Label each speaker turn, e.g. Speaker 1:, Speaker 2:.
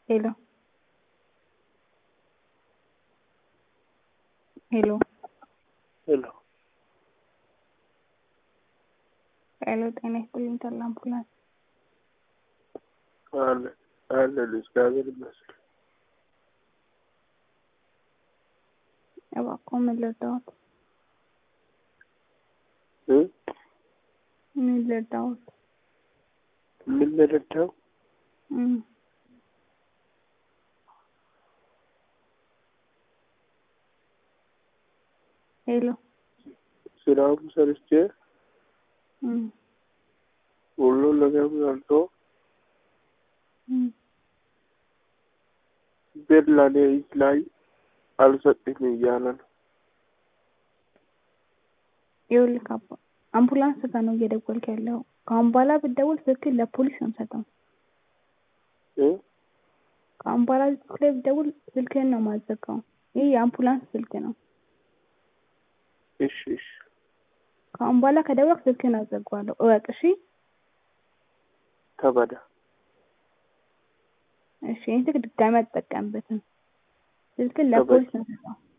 Speaker 1: Hello. Hello.
Speaker 2: Hello.
Speaker 1: Hello, ጤና ይስጥልኝ ተላ አምቡላንስ።
Speaker 2: አለ እግዚአብሔር ይመስገን።
Speaker 1: እባክዎ ምን ልርዳዎት?
Speaker 2: እ
Speaker 1: ምን ልርዳዎት?
Speaker 2: ምን ልረዳው?
Speaker 1: ሄሎ።
Speaker 2: ስራውን ሰርቼ ሁሉን ነገር ሞልቶ ቤት ለኔ ላይ አልሰጥም እያለ ነው።
Speaker 1: ይኸውልህ አባ አምቡላንስ ጋር ነው እየደወልክ ያለው። ከአሁን በኋላ ብትደውል ስልክህን ለፖሊስ ነው የምሰጠው። ከአሁን በኋላ ስልክ ላይ ብትደውል ስልክህን ነው የማዘጋው። ይህ የአምቡላንስ ስልክ ነው።
Speaker 2: እሺ።
Speaker 1: ከአሁን በኋላ ከደወልክ ስልክህን አዘጋዋለሁ። እወቅ እሺ።
Speaker 2: ተበዳ።
Speaker 1: እሺ ይሄን ስልክ ድጋሚ አትጠቀምበትም። ስልክህን ለፖሊስ ነው የምሰጠው።